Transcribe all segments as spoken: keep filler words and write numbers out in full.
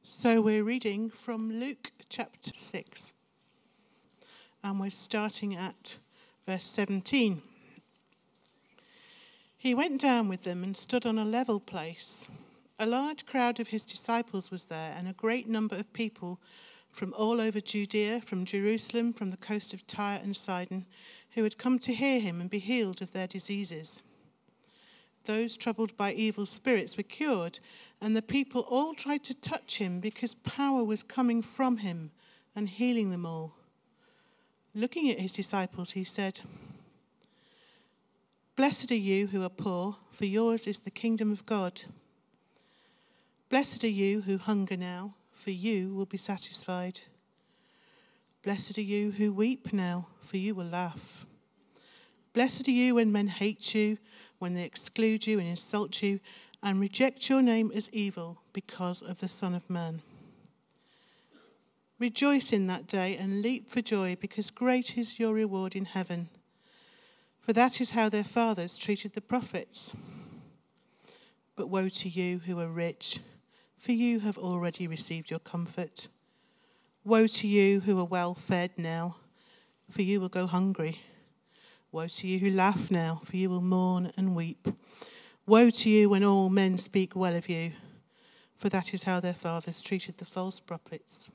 So we're reading from Luke chapter six, and we're starting at verse seventeen. He went down with them and stood on a level place. A large crowd of his disciples was there, and a great number of people from all over Judea, from Jerusalem, from the coast of Tyre and Sidon, who had come to hear him and be healed of their diseases. Those troubled by evil spirits were cured, and the people all tried to touch him because power was coming from him and healing them all. Looking at his disciples, he said, "Blessed are you who are poor, for yours is the kingdom of God. Blessed are you who hunger now, for you will be satisfied. Blessed are you who weep now, for you will laugh. Blessed are you when men hate you, when they exclude you and insult you, and reject your name as evil because of the Son of Man. Rejoice in that day and leap for joy, because great is your reward in heaven. For that is how their fathers treated the prophets. But woe to you who are rich, for you have already received your comfort. Woe to you who are well fed now, for you will go hungry. Woe to you who laugh now, for you will mourn and weep. Woe to you when all men speak well of you, for that is how their fathers treated the false prophets.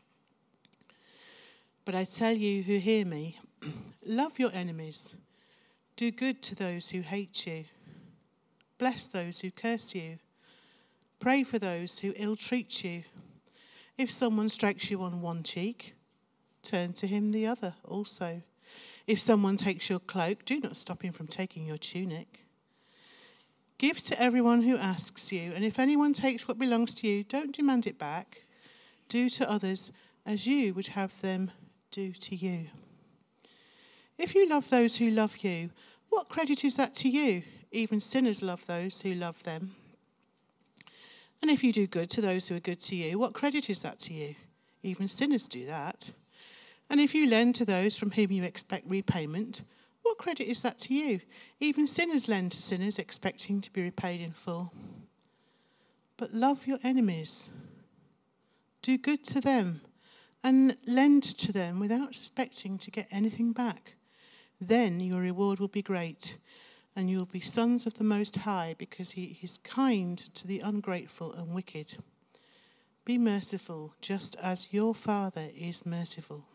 But I tell you who hear me, love your enemies, do good to those who hate you, bless those who curse you, pray for those who ill-treat you. If someone strikes you on one cheek, turn to him the other also. If someone takes your cloak, do not stop him from taking your tunic. Give to everyone who asks you, and if anyone takes what belongs to you, don't demand it back. Do to others as you would have them do to you. If you love those who love you, what credit is that to you? Even sinners love those who love them. And if you do good to those who are good to you, what credit is that to you? Even sinners do that. And if you lend to those from whom you expect repayment, what credit is that to you? Even sinners lend to sinners, expecting to be repaid in full. But love your enemies. Do good to them, and lend to them without expecting to get anything back. Then your reward will be great, and you will be sons of the Most High, because he is kind to the ungrateful and wicked. Be merciful, just as your Father is merciful.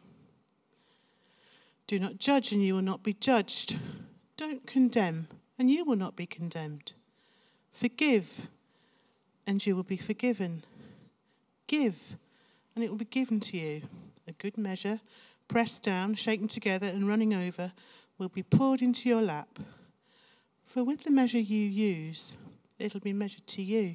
Do not judge, and you will not be judged. Don't condemn, and you will not be condemned. Forgive, and you will be forgiven. Give, and it will be given to you. A good measure, pressed down, shaken together, and running over, will be poured into your lap. For with the measure you use, it will be measured to you."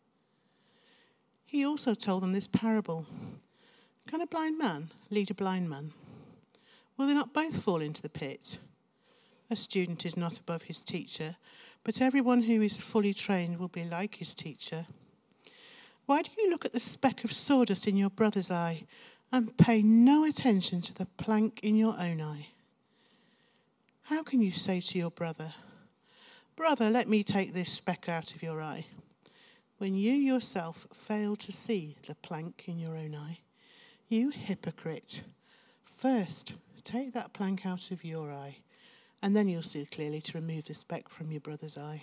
He also told them this parable. Can a blind man lead a blind man? Will they not both fall into the pit? A student is not above his teacher, but everyone who is fully trained will be like his teacher. Why do you look at the speck of sawdust in your brother's eye and pay no attention to the plank in your own eye? How can you say to your brother, "Brother, let me take this speck out of your eye," when you yourself fail to see the plank in your own eye? You hypocrite! First, take that plank out of your eye, and then you'll see clearly to remove the speck from your brother's eye.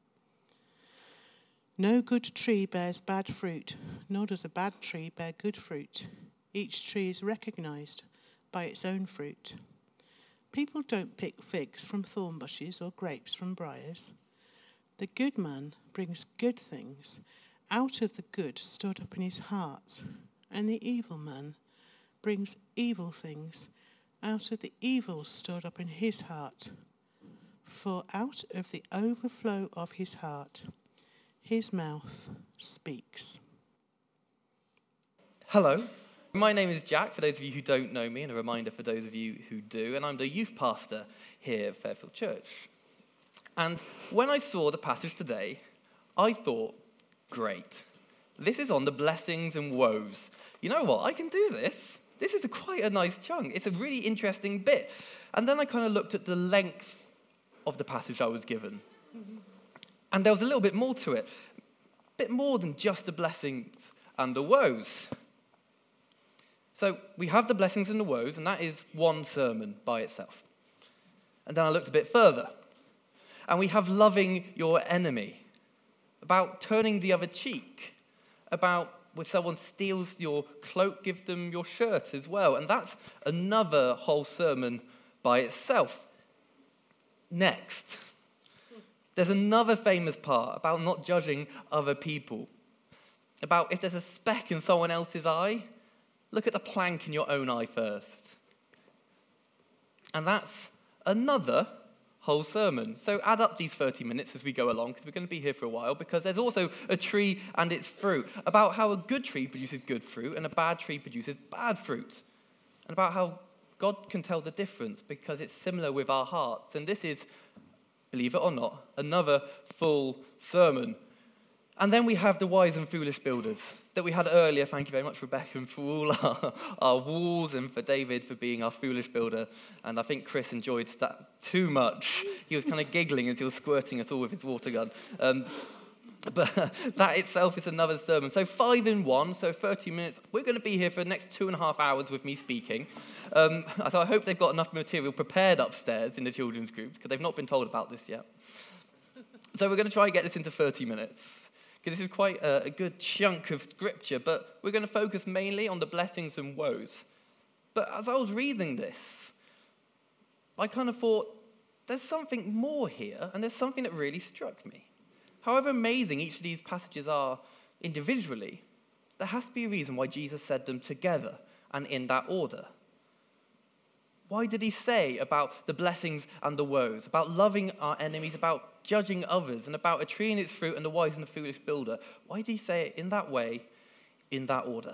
No good tree bears bad fruit, nor does a bad tree bear good fruit. Each tree is recognized by its own fruit. People don't pick figs from thorn bushes or grapes from briars. The good man brings good things out of the good stored up in his heart, and the evil man brings evil things out of the evil stored up in his heart. For out of the overflow of his heart, his mouth speaks. Hello, my name is Jack, for those of you who don't know me, and a reminder for those of you who do, and I'm the youth pastor here at Fairfield Church. And when I saw the passage today, I thought, great, this is on the blessings and woes. You know what, I can do this. This is a quite a nice chunk. It's a really interesting bit. And then I kind of looked at the length of the passage I was given. Mm-hmm. And there was a little bit more to it. A bit more than just the blessings and the woes. So we have the blessings and the woes, and that is one sermon by itself. And then I looked a bit further, and we have loving your enemy, about turning the other cheek, about when someone steals your cloak, give them your shirt as well. And that's another whole sermon by itself. Next, there's another famous part about not judging other people, about if there's a speck in someone else's eye, look at the plank in your own eye first. And that's another whole sermon. So add up these thirty minutes as we go along, because we're going to be here for a while, because there's also a tree and its fruit, about how a good tree produces good fruit and a bad tree produces bad fruit, and about how God can tell the difference because it's similar with our hearts. And this is, believe it or not, another full sermon. And then we have the wise and foolish builders that we had earlier. Thank you very much, Rebecca, and for all our, our walls, and for David for being our foolish builder. And I think Chris enjoyed that too much. He was kind of giggling as he was squirting us all with his water gun. Um, but that itself is another sermon. So five in one, so thirty minutes. We're going to be here for the next two and a half hours with me speaking. Um, so I hope they've got enough material prepared upstairs in the children's groups, because they've not been told about this yet. So we're going to try and get this into thirty minutes. Because this is quite a, a good chunk of scripture, but we're going to focus mainly on the blessings and woes. But as I was reading this, I kind of thought, there's something more here, and there's something that really struck me. However amazing each of these passages are individually, there has to be a reason why Jesus said them together and in that order. Why did he say about the blessings and the woes, about loving our enemies, about judging others, and about a tree and its fruit and the wise and the foolish builder? Why did he say it in that way, in that order?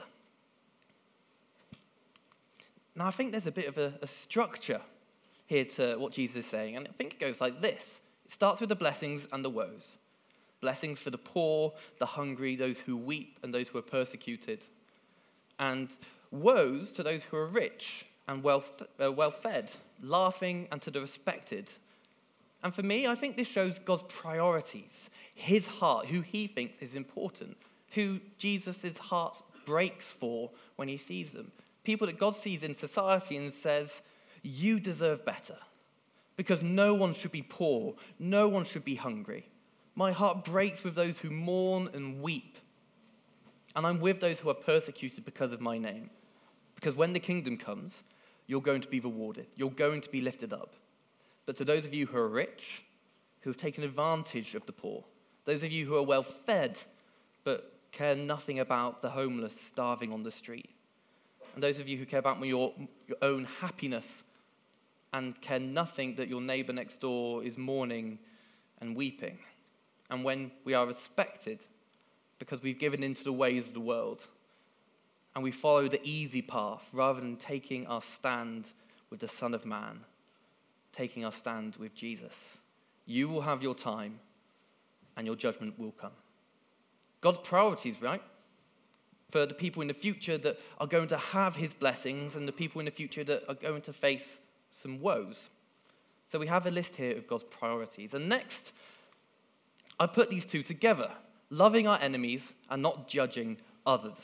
Now, I think there's a bit of a, a structure here to what Jesus is saying, and I think it goes like this. It starts with the blessings and the woes. Blessings for the poor, the hungry, those who weep, and those who are persecuted. And woes to those who are rich and well, uh, well-fed, laughing, and to the respected. And for me, I think this shows God's priorities, his heart, who he thinks is important, who Jesus' heart breaks for when he sees them. People that God sees in society and says, you deserve better, because no one should be poor, no one should be hungry. My heart breaks with those who mourn and weep, and I'm with those who are persecuted because of my name. Because when the kingdom comes, you're going to be rewarded. You're going to be lifted up. But to those of you who are rich, who have taken advantage of the poor, those of you who are well-fed, but care nothing about the homeless starving on the street, and those of you who care about your, your own happiness and care nothing that your neighbor next door is mourning and weeping, and when we are respected because we've given into the ways of the world, and we follow the easy path rather than taking our stand with the Son of Man, taking our stand with Jesus. You will have your time, and your judgment will come. God's priorities, right? For the people in the future that are going to have his blessings, and the people in the future that are going to face some woes. So we have a list here of God's priorities. And next, I put these two together, loving our enemies and not judging others.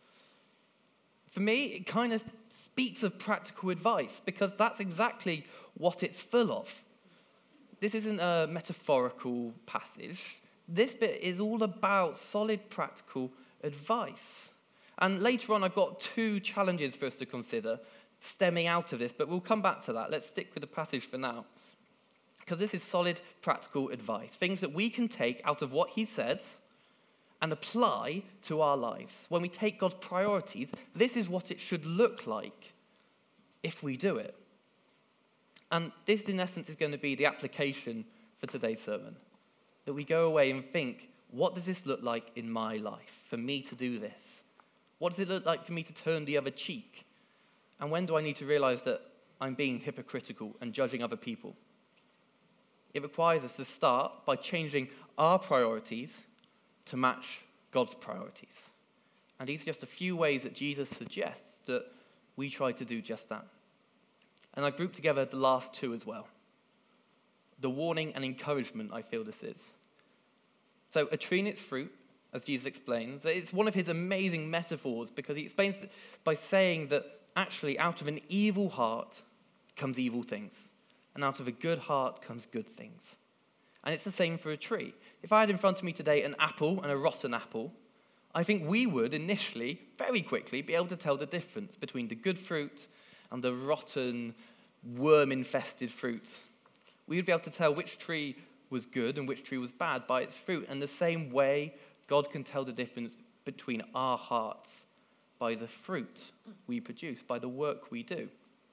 For me, it kind of speaks of practical advice, because that's exactly what it's full of. This isn't a metaphorical passage. This bit is all about solid practical advice. And later on, I've got two challenges for us to consider stemming out of this, but we'll come back to that. Let's stick with the passage for now, because this is solid practical advice, things that we can take out of what he says and apply to our lives. When we take God's priorities, this is what it should look like if we do it. And this, in essence, is going to be the application for today's sermon. That we go away and think, what does this look like in my life for me to do this? What does it look like for me to turn the other cheek? And when do I need to realize that I'm being hypocritical and judging other people? It requires us to start by changing our priorities to match God's priorities. And these are just a few ways that Jesus suggests that we try to do just that. And I've grouped together the last two as well. The warning and encouragement, I feel this is. So a tree and its fruit as Jesus explains. It's one of his amazing metaphors because he explains it by saying that actually out of an evil heart comes evil things, and out of a good heart comes good things. And it's the same for a tree. If I had in front of me today an apple and a rotten apple, I think we would initially, very quickly, be able to tell the difference between the good fruit and the rotten, worm-infested fruit. We would be able to tell which tree was good and which tree was bad by its fruit. And the same way, God can tell the difference between our hearts by the fruit we produce, by the work we do.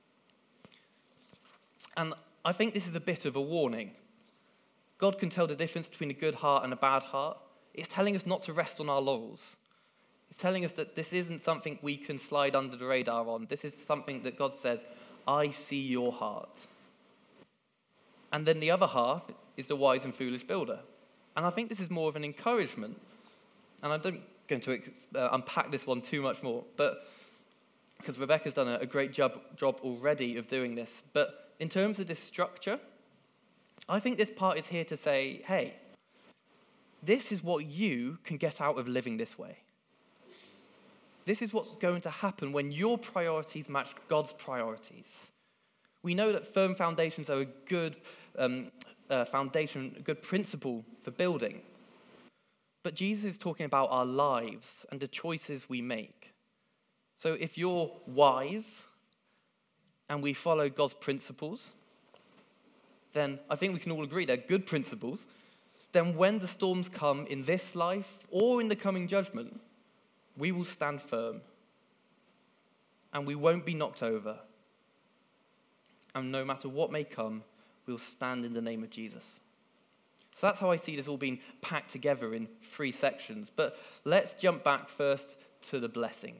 And I think this is a bit of a warning. God can tell the difference between a good heart and a bad heart. It's telling us not to rest on our laurels. It's telling us that this isn't something we can slide under the radar on. This is something that God says, I see your heart. And then the other half is the wise and foolish builder. And I think this is more of an encouragement. And I don't going to uh, unpack this one too much more, but because Rebecca's done a, a great job, job already of doing this. But in terms of this structure, I think this part is here to say, hey, this is what you can get out of living this way. This is what's going to happen when your priorities match God's priorities. We know that firm foundations are a good um, uh, foundation, a good principle for building. But Jesus is talking about our lives and the choices we make. So if you're wise and we follow God's principles, then I think we can all agree they're good principles. Then when the storms come in this life or in the coming judgment, we will stand firm and we won't be knocked over. And no matter what may come, we'll stand in the name of Jesus. So that's how I see this all being packed together in three sections. But let's jump back first to the blessings.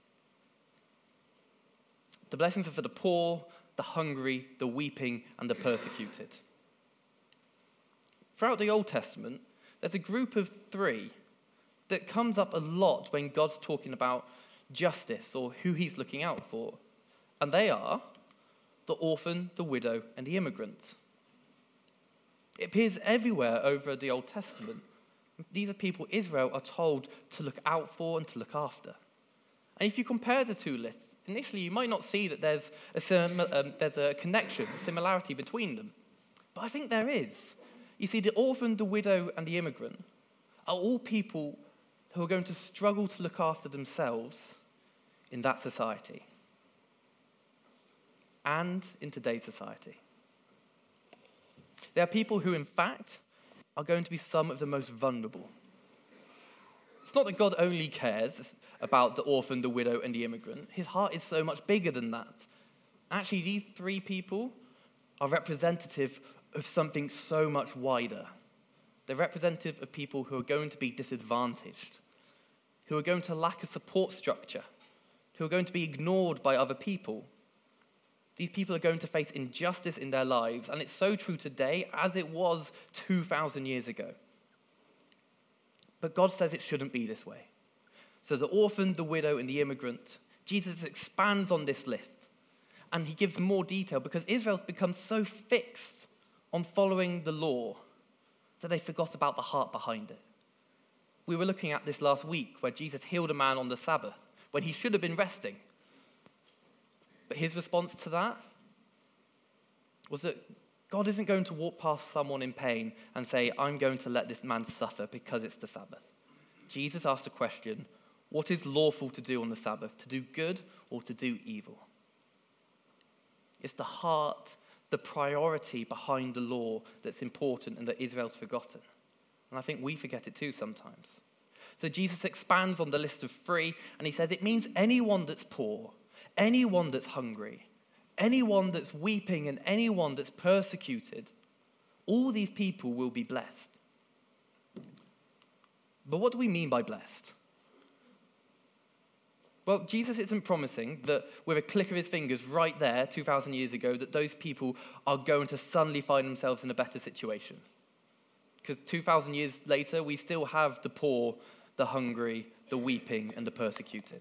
The blessings are for the poor, the hungry, the weeping, and the persecuted. Throughout the Old Testament, there's a group of three that comes up a lot when God's talking about justice or who he's looking out for. And they are the orphan, the widow, and the immigrant. It appears everywhere over the Old Testament. These are people Israel are told to look out for and to look after. And if you compare the two lists, initially you might not see that there's a, sim- um, there's a connection, a similarity between them. But I think there is. You see, the orphan, the widow, and the immigrant are all people who are going to struggle to look after themselves in that society and in today's society. They are people who, in fact, are going to be some of the most vulnerable. It's not that God only cares about the orphan, the widow, and the immigrant. His heart is so much bigger than that. Actually, these three people are representative of something so much wider. They're representative of people who are going to be disadvantaged, who are going to lack a support structure, who are going to be ignored by other people. These people are going to face injustice in their lives, and it's so true today as it was two thousand years ago. But God says it shouldn't be this way. So the orphan, the widow, and the immigrant, Jesus expands on this list, and he gives more detail because Israel's become so fixed on following the law that they forgot about the heart behind it. We were looking at this last week where Jesus healed a man on the Sabbath when he should have been resting. But his response to that was that God isn't going to walk past someone in pain and say, I'm going to let this man suffer because it's the Sabbath. Jesus asked the question, what is lawful to do on the Sabbath, to do good or to do evil? It's the heart, the priority behind the law that's important and that Israel's forgotten. And I think we forget it too sometimes. So Jesus expands on the list of three, and he says it means anyone that's poor, anyone that's hungry, anyone that's weeping, and anyone that's persecuted, all these people will be blessed. But what do we mean by blessed? Well, Jesus isn't promising that with a click of his fingers right there, two thousand years ago, that those people are going to suddenly find themselves in a better situation. Because two thousand years later, we still have the poor, the hungry, the weeping, and the persecuted.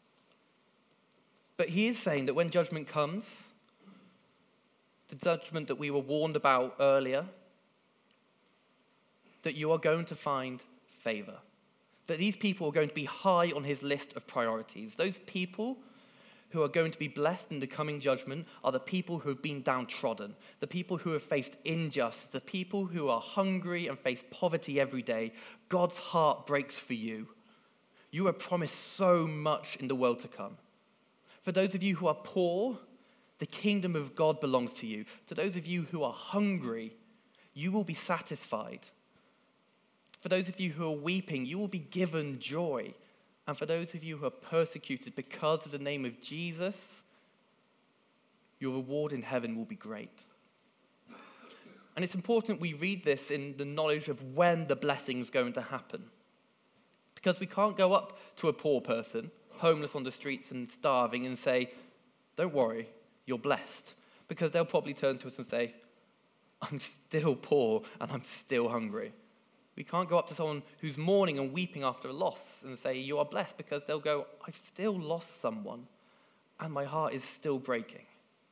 But he is saying that when judgment comes, the judgment that we were warned about earlier, that you are going to find favor, That these people are going to be high on his list of priorities. Those people who are going to be blessed in the coming judgment are the people who have been downtrodden, the people who have faced injustice, the people who are hungry and face poverty every day. God's heart breaks for you. You are promised so much in the world to come. For those of you who are poor, the kingdom of God belongs to you. To those of you who are hungry, you will be satisfied. For those of you who are weeping, you will be given joy. And for those of you who are persecuted because of the name of Jesus, your reward in heaven will be great. And it's important we read this in the knowledge of when the blessing is going to happen. Because we can't go up to a poor person, homeless on the streets and starving, and say, don't worry, you're blessed. Because they'll probably turn to us and say, I'm still poor and I'm still hungry. We can't go up to someone who's mourning and weeping after a loss and say, you are blessed, because they'll go, I've still lost someone and my heart is still breaking.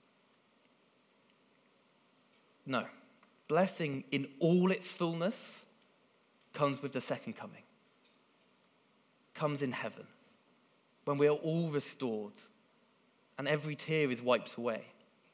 No. Blessing in all its fullness comes with the second coming. Comes in heaven, when we are all restored and every tear is wiped away.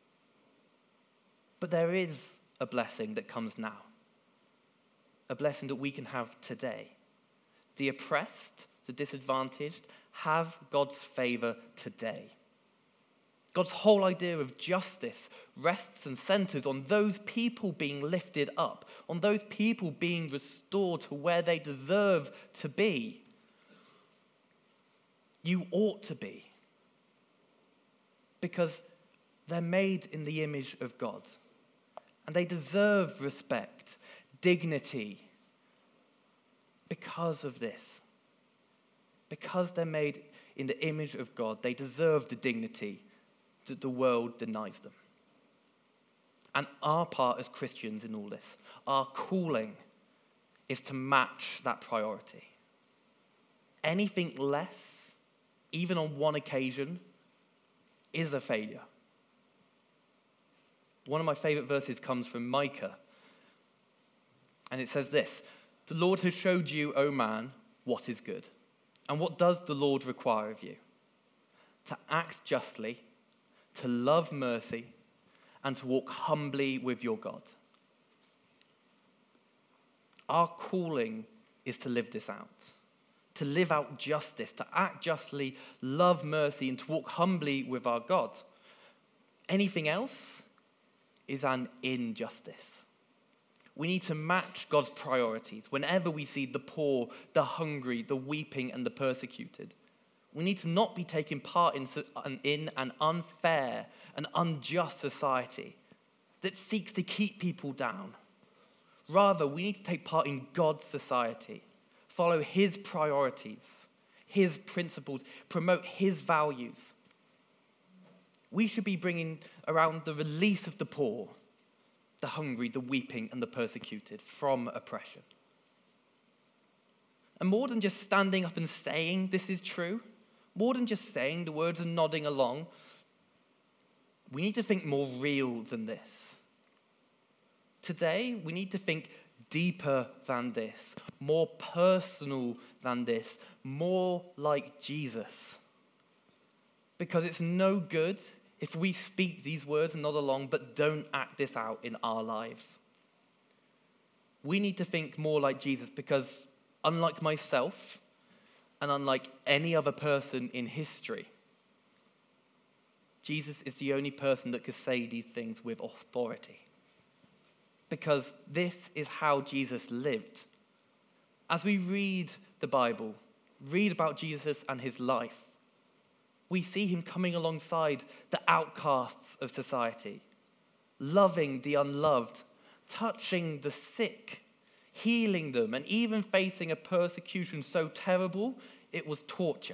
But there is a blessing that comes now. A blessing that we can have today. The oppressed, the disadvantaged, have God's favor today. God's whole idea of justice rests and centers on those people being lifted up, on those people being restored to where they deserve to be. You ought to be. Because they're made in the image of God. And they deserve respect, dignity, because of this. Because they're made in the image of God, they deserve the dignity that the world denies them. And our part as Christians in all this, our calling, is to match that priority. Anything less, even on one occasion, is a failure. One of my favorite verses comes from Micah. And it says this, the Lord has showed you, O man, what is good. And what does the Lord require of you? To act justly, to love mercy, and to walk humbly with your God. Our calling is to live this out. To live out justice, to act justly, love mercy, and to walk humbly with our God. Anything else is an injustice. We need to match God's priorities whenever we see the poor, the hungry, the weeping, and the persecuted. We need to not be taking part in, in an unfair and unjust society that seeks to keep people down. Rather, we need to take part in God's society, follow his priorities, his principles, promote his values. We should be bringing around the release of the poor, the hungry, the weeping, and the persecuted from oppression. And more than just standing up and saying this is true, more than just saying the words and nodding along, we need to think more real than this. Today, we need to think deeper than this, more personal than this, more like Jesus. Because it's no good if we speak these words and nod along, but don't act this out in our lives. We need to think more like Jesus, because unlike myself, and unlike any other person in history, Jesus is the only person that could say these things with authority. Because this is how Jesus lived. As we read the Bible, read about Jesus and his life, we see him coming alongside the outcasts of society, loving the unloved, touching the sick, healing them, and even facing a persecution so terrible it was torture.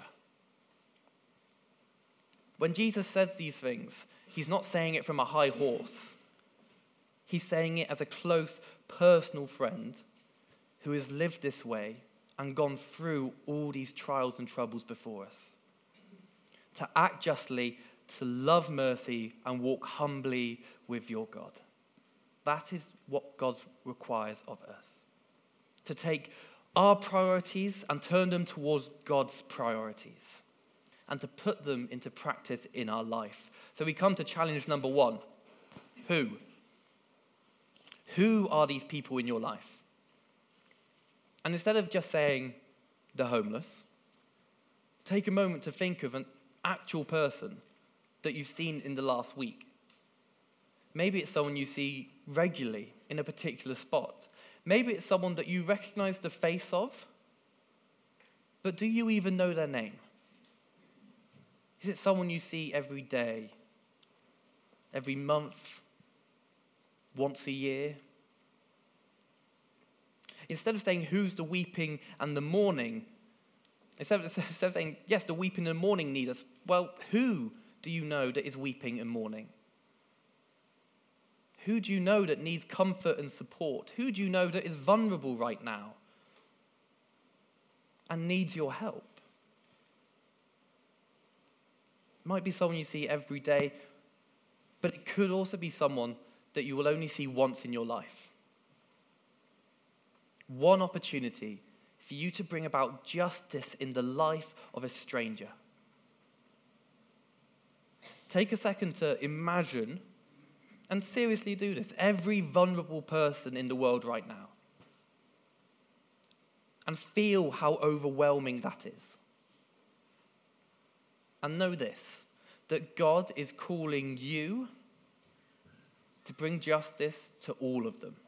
When Jesus says these things, he's not saying it from a high horse. He's saying it as a close, personal friend who has lived this way and gone through all these trials and troubles before us. To act justly, to love mercy, and walk humbly with your God. That is what God requires of us. To take our priorities and turn them towards God's priorities, and to put them into practice in our life. So we come to challenge number one. Who? Who are these people in your life? And instead of just saying the homeless, take a moment to think of an actual person that you've seen in the last week. Maybe it's someone you see regularly in a particular spot. Maybe it's someone that you recognize the face of, but do you even know their name? Is it someone you see every day, every month, once a year? Instead of saying, who's the weeping and the mourning, instead of, instead of saying, yes, the weeping and mourning need us, well, who do you know that is weeping and mourning? Who do you know that needs comfort and support? Who do you know that is vulnerable right now and needs your help? It might be someone you see every day, but it could also be someone that you will only see once in your life. One opportunity for you to bring about justice in the life of a stranger. Take a second to imagine, and seriously do this, every vulnerable person in the world right now. And feel how overwhelming that is. And know this, that God is calling you to bring justice to all of them.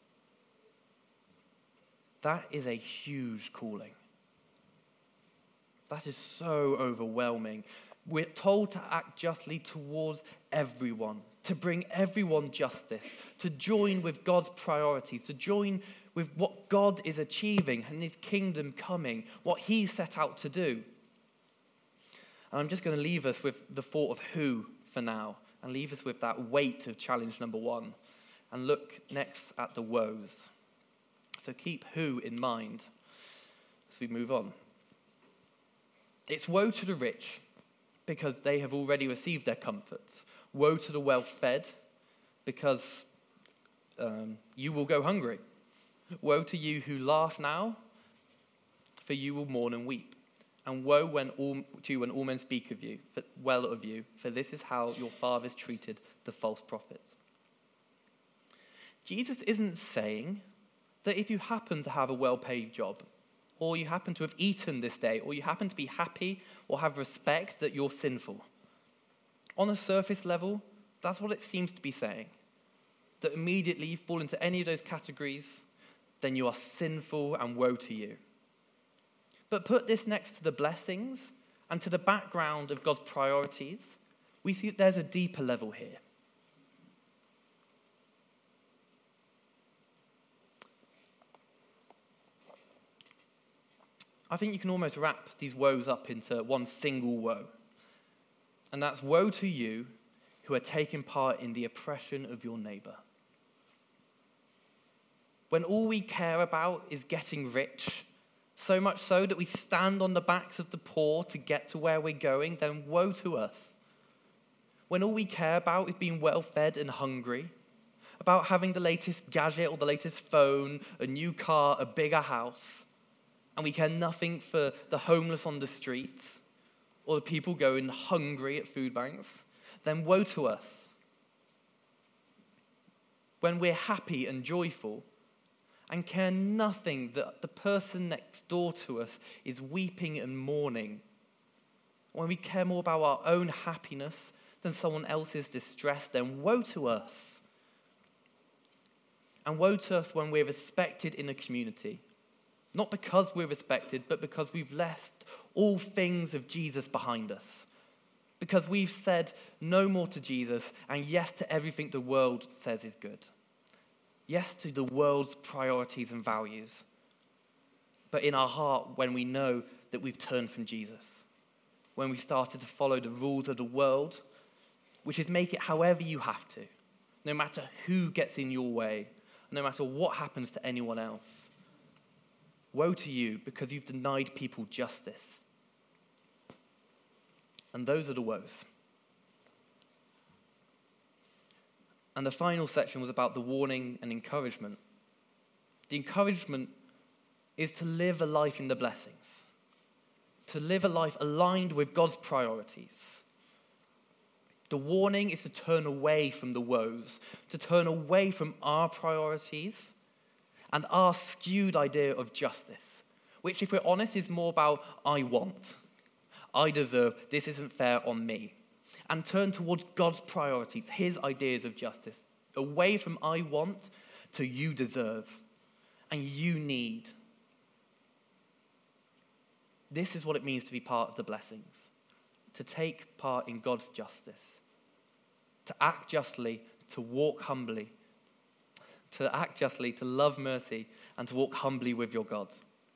That is a huge calling. That is so overwhelming. We're told to act justly towards everyone, to bring everyone justice, to join with God's priorities, to join with what God is achieving and his kingdom coming, what he set out to do. And I'm just going to leave us with the thought of who for now, and leave us with that weight of challenge number one, and look next at the woes. So keep who in mind as we move on. It's woe to the rich, because they have already received their comforts. Woe to the well-fed, because um, you will go hungry. Woe to you who laugh now, for you will mourn and weep. And woe when all, to you when all men speak of you, for, well of you, for this is how your fathers treated the false prophets. Jesus isn't saying that if you happen to have a well-paid job, or you happen to have eaten this day, or you happen to be happy or have respect, that you're sinful. On a surface level, that's what it seems to be saying. That immediately you fall into any of those categories, then you are sinful and woe to you. But put this next to the blessings and to the background of God's priorities, we see that there's a deeper level here. I think you can almost wrap these woes up into one single woe. And that's woe to you who are taking part in the oppression of your neighbor. When all we care about is getting rich, so much so that we stand on the backs of the poor to get to where we're going, then woe to us. When all we care about is being well-fed and hungry, about having the latest gadget or the latest phone, a new car, a bigger house, and we care nothing for the homeless on the streets or the people going hungry at food banks, then woe to us. When we're happy and joyful and care nothing that the person next door to us is weeping and mourning, when we care more about our own happiness than someone else's distress, then woe to us. And woe to us when we're respected in a community. Not because we're respected, but because we've left all things of Jesus behind us. Because we've said no more to Jesus and yes to everything the world says is good. Yes to the world's priorities and values. But in our heart, when we know that we've turned from Jesus, when we started to follow the rules of the world, which is make it however you have to, no matter who gets in your way, no matter what happens to anyone else. Woe to you because you've denied people justice. And those are the woes. And the final section was about the warning and encouragement. The encouragement is to live a life in the blessings, to live a life aligned with God's priorities. The warning is to turn away from the woes, to turn away from our priorities and our skewed idea of justice, which, if we're honest, is more about I want, I deserve, this isn't fair on me, and turn towards God's priorities, his ideas of justice, away from I want to you deserve and you need. This is what it means to be part of the blessings, to take part in God's justice, to act justly, to walk humbly, to act justly, to love mercy, and to walk humbly with your God.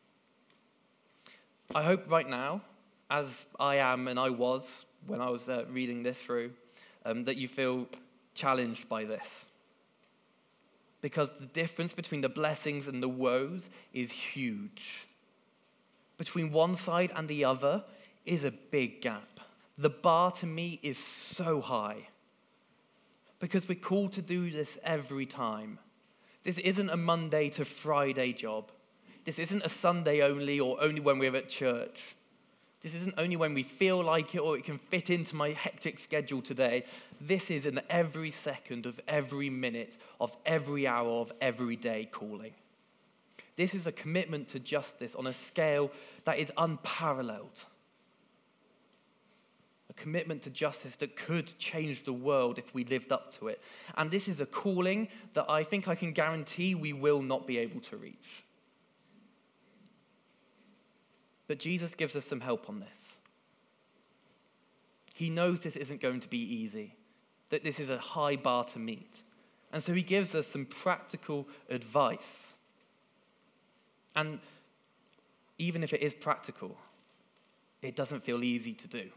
I hope right now, as I am and I was when I was uh, reading this through, um, that you feel challenged by this. Because the difference between the blessings and the woes is huge. Between one side and the other is a big gap. The bar to me is so high. Because we're called to do this every time. This isn't a Monday to Friday job. This isn't a Sunday only or only when we're at church. This isn't only when we feel like it or it can fit into my hectic schedule today. This is an every second of every minute of every hour of every day calling. This is a commitment to justice on a scale that is unparalleled. A commitment to justice that could change the world if we lived up to it. And this is a calling that I think I can guarantee we will not be able to reach. But Jesus gives us some help on this. He knows this isn't going to be easy, that this is a high bar to meet. And so he gives us some practical advice. And even if it is practical, it doesn't feel easy to do.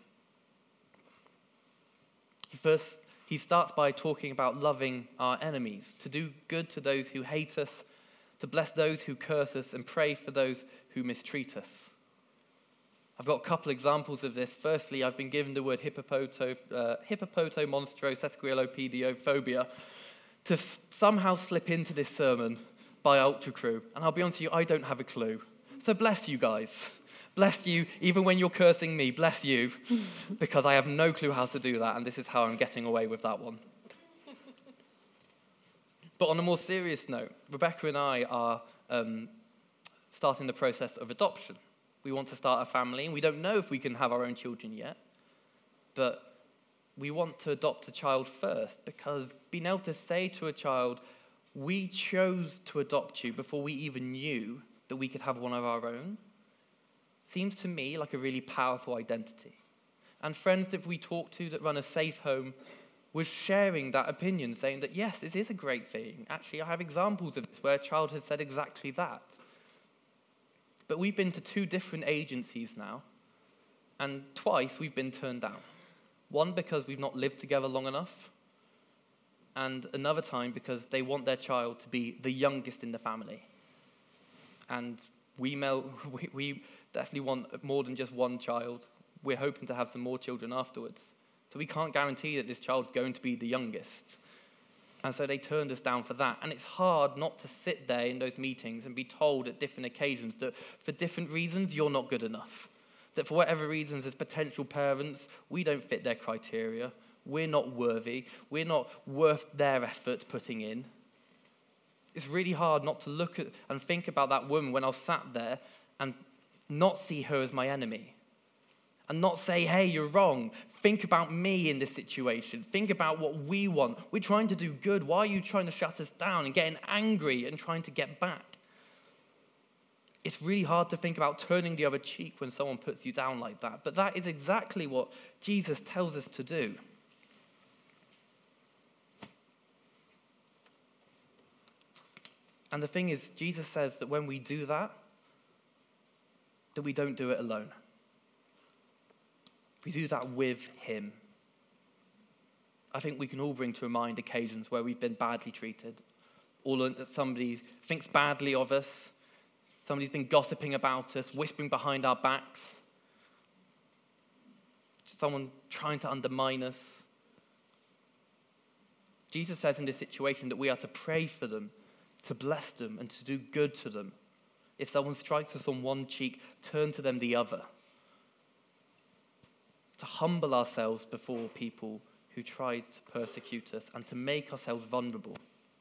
He first, he starts by talking about loving our enemies, to do good to those who hate us, to bless those who curse us, and pray for those who mistreat us. I've got a couple examples of this. Firstly, I've been given the word hippopoto, uh, hippopotomonstrosesquielopediophobia to s- somehow slip into this sermon by Ultra Crew. And I'll be honest with you, I don't have a clue. So bless you guys. Bless you, even when you're cursing me, bless you, because I have no clue how to do that, and this is how I'm getting away with that one. But on a more serious note, Rebecca and I are um, starting the process of adoption. We want to start a family, and we don't know if we can have our own children yet, but we want to adopt a child first, because being able to say to a child, we chose to adopt you before we even knew that we could have one of our own, seems to me like a really powerful identity. And friends that we talk to that run a safe home was sharing that opinion, saying that, yes, it is a great thing. Actually, I have examples of this where a child has said exactly that. But we've been to two different agencies now, and twice we've been turned down. One because we've not lived together long enough, and another time because they want their child to be the youngest in the family. And we, we, we definitely want more than just one child. We're hoping to have some more children afterwards. So we can't guarantee that this child's going to be the youngest. And so they turned us down for that. And it's hard not to sit there in those meetings and be told at different occasions that for different reasons, you're not good enough. That for whatever reasons, as potential parents, we don't fit their criteria. We're not worthy. We're not worth their effort putting in. It's really hard not to look at and think about that woman when I was sat there and not see her as my enemy. And not say, hey, you're wrong. Think about me in this situation. Think about what we want. We're trying to do good. Why are you trying to shut us down and getting angry and trying to get back? It's really hard to think about turning the other cheek when someone puts you down like that. But that is exactly what Jesus tells us to do. And the thing is, Jesus says that when we do that, that we don't do it alone. We do that with him. I think we can all bring to mind occasions where we've been badly treated, or that somebody thinks badly of us, somebody's been gossiping about us, whispering behind our backs, someone trying to undermine us. Jesus says in this situation that we are to pray for them, to bless them, and to do good to them. If someone strikes us on one cheek, turn to them the other. To humble ourselves before people who try to persecute us and to make ourselves vulnerable.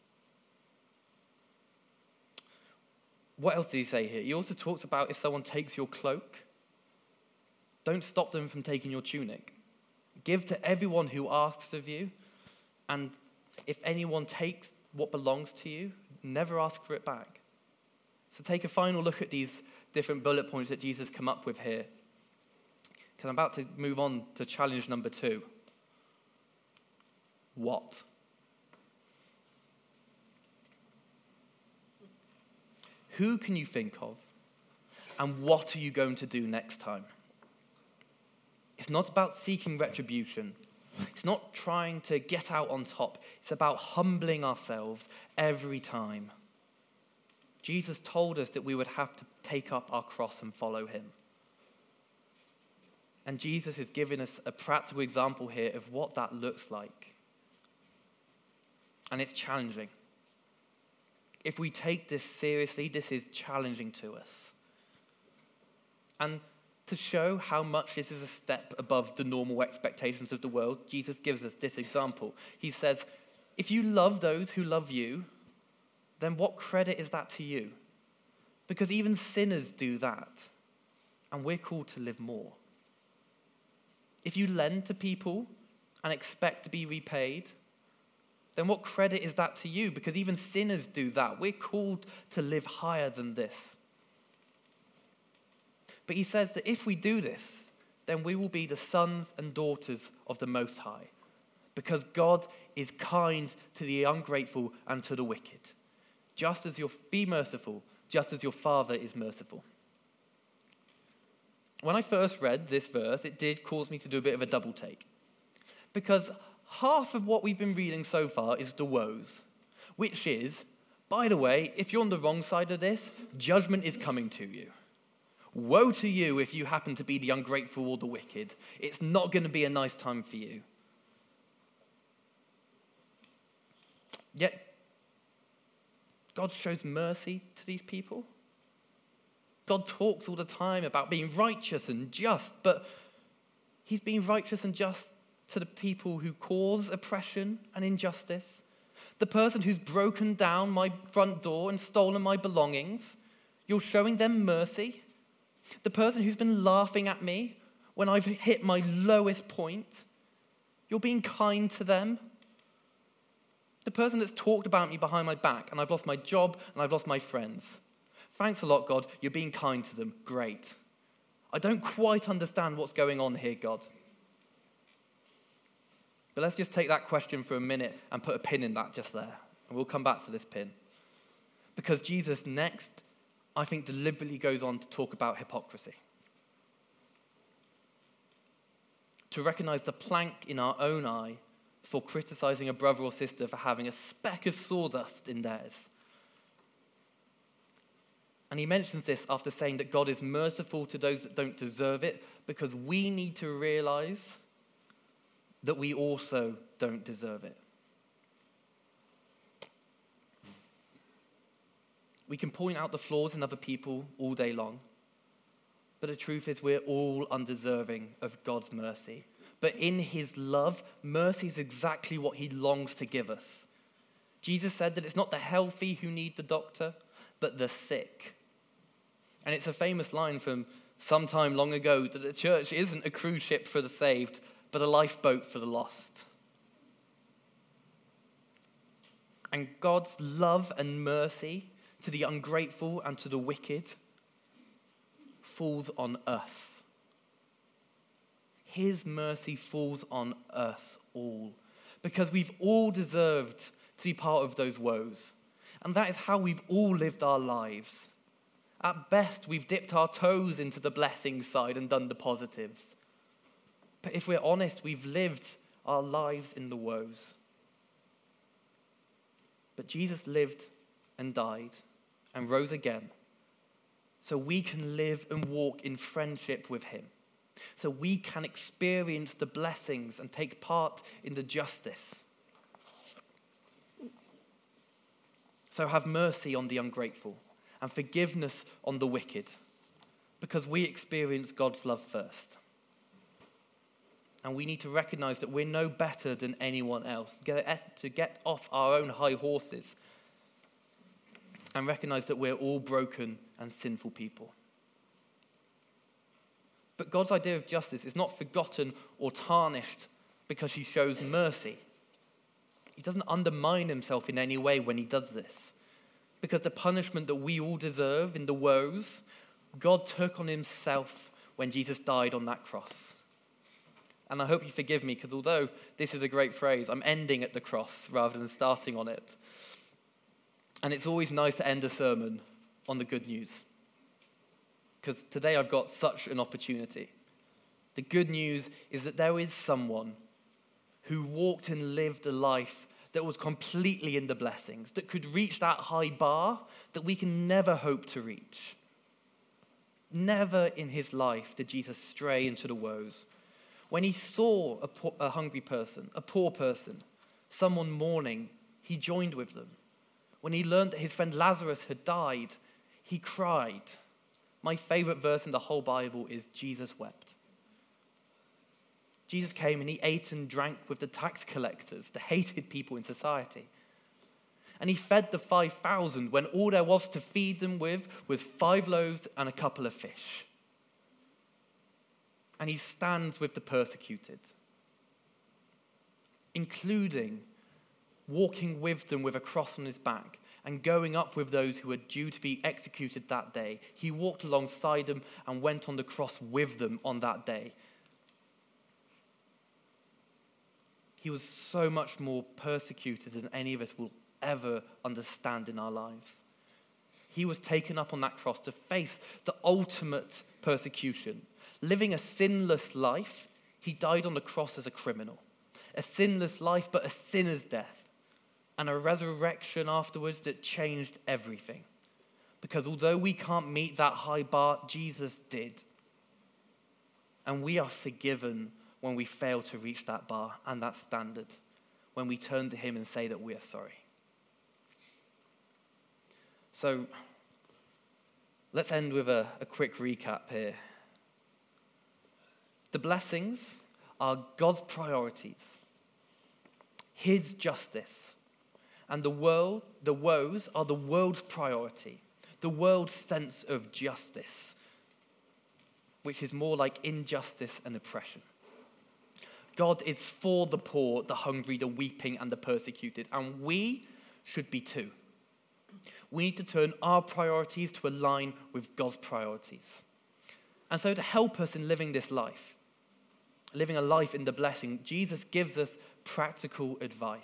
What else did he say here? He also talks about if someone takes your cloak, don't stop them from taking your tunic. Give to everyone who asks of you, and if anyone takes what belongs to you, never ask for it back. So take a final look at these different bullet points that Jesus come up with here, because I'm about to move on to challenge number two. What? Who can you think of, and what are you going to do next time? It's not about seeking retribution. It's not trying to get out on top. It's about humbling ourselves every time. Jesus told us that we would have to take up our cross and follow him. And Jesus is giving us a practical example here of what that looks like. And it's challenging. If we take this seriously, this is challenging to us. And to show how much this is a step above the normal expectations of the world, Jesus gives us this example. He says, if you love those who love you, then what credit is that to you? Because even sinners do that, and we're called to live more. If you lend to people and expect to be repaid, then what credit is that to you? Because even sinners do that. We're called to live higher than this. But he says that if we do this, then we will be the sons and daughters of the Most High, because God is kind to the ungrateful and to the wicked. Just as you be merciful, just as your Father is merciful. When I first read this verse, it did cause me to do a bit of a double take. Because half of what we've been reading so far is the woes, which is, by the way, if you're on the wrong side of this, judgment is coming to you. Woe to you if you happen to be the ungrateful or the wicked. It's not going to be a nice time for you. Yet, God shows mercy to these people. God talks all the time about being righteous and just, but he's being righteous and just to the people who cause oppression and injustice. The person who's broken down my front door and stolen my belongings, you're showing them mercy. The person who's been laughing at me when I've hit my lowest point, you're being kind to them. The person that's talked about me behind my back and I've lost my job and I've lost my friends. Thanks a lot, God. You're being kind to them. Great. I don't quite understand what's going on here, God. But let's just take that question for a minute and put a pin in that just there. And we'll come back to this pin. Because Jesus next, I think, deliberately goes on to talk about hypocrisy. To recognize the plank in our own eye for criticizing a brother or sister for having a speck of sawdust in theirs. And he mentions this after saying that God is merciful to those that don't deserve it, because we need to realize that we also don't deserve it. We can point out the flaws in other people all day long, but the truth is we're all undeserving of God's mercy. But in his love, mercy is exactly what he longs to give us. Jesus said that it's not the healthy who need the doctor, but the sick. And it's a famous line from some time long ago that the church isn't a cruise ship for the saved, but a lifeboat for the lost. And God's love and mercy to the ungrateful and to the wicked falls on us. His mercy falls on us all, because we've all deserved to be part of those woes. And that is how we've all lived our lives. At best, we've dipped our toes into the blessing side and done the positives. But if we're honest, we've lived our lives in the woes. But Jesus lived and died and rose again, so we can live and walk in friendship with him, so we can experience the blessings and take part in the justice. So have mercy on the ungrateful and forgiveness on the wicked, because we experience God's love first. And we need to recognize that we're no better than anyone else, to get off our own high horses and recognize that we're all broken and sinful people. But God's idea of justice is not forgotten or tarnished because he shows mercy. He doesn't undermine himself in any way when he does this. Because the punishment that we all deserve in the woes, God took on himself when Jesus died on that cross. And I hope you forgive me, because although this is a great phrase, I'm ending at the cross rather than starting on it. And it's always nice to end a sermon on the good news, because today I've got such an opportunity. The good news is that there is someone who walked and lived a life that was completely in the blessings, that could reach that high bar that we can never hope to reach. Never in his life did Jesus stray into the woes. When he saw a, poor, a hungry person, a poor person, someone mourning, he joined with them. When he learned that his friend Lazarus had died, he cried. My favorite verse in the whole Bible is Jesus wept. Jesus came and he ate and drank with the tax collectors, the hated people in society. And he fed the five thousand when all there was to feed them with was five loaves and a couple of fish. And he stands with the persecuted, including walking with them with a cross on his back and going up with those who were due to be executed that day. He walked alongside them and went on the cross with them on that day. He was so much more persecuted than any of us will ever understand in our lives. He was taken up on that cross to face the ultimate persecution. Living a sinless life, he died on the cross as a criminal. A sinless life, but a sinner's death. And a resurrection afterwards that changed everything. Because although we can't meet that high bar, Jesus did. And we are forgiven when we fail to reach that bar and that standard. When we turn to him and say that we are sorry. So, let's end with a, a quick recap here. The blessings are God's priorities, his justice. And the world, the woes are the world's priority, the world's sense of justice, which is more like injustice and oppression. God is for the poor, the hungry, the weeping, and the persecuted, and we should be too. We need to turn our priorities to align with God's priorities. And so to help us in living this life, living a life in the blessing, Jesus gives us practical advice.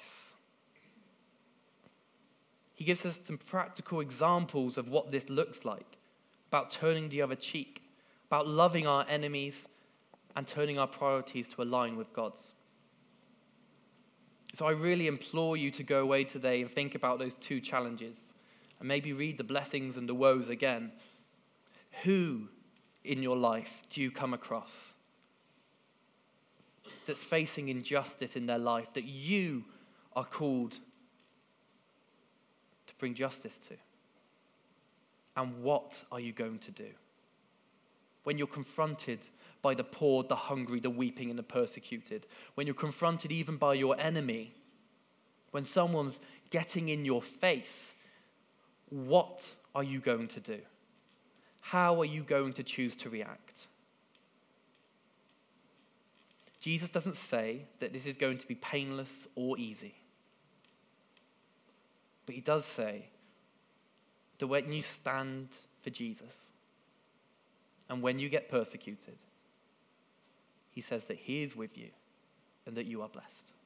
He gives us some practical examples of what this looks like, about turning the other cheek, about loving our enemies, and turning our priorities to align with God's. So I really implore you to go away today and think about those two challenges, and maybe read the blessings and the woes again. Who in your life do you come across that's facing injustice in their life that you are called to bring justice to? And what are you going to do? When you're confronted by the poor, the hungry, the weeping, and the persecuted, when you're confronted even by your enemy, when someone's getting in your face, what are you going to do? How are you going to choose to react? Jesus doesn't say that this is going to be painless or easy. But he does say that when you stand for Jesus and when you get persecuted, he says that he is with you and that you are blessed.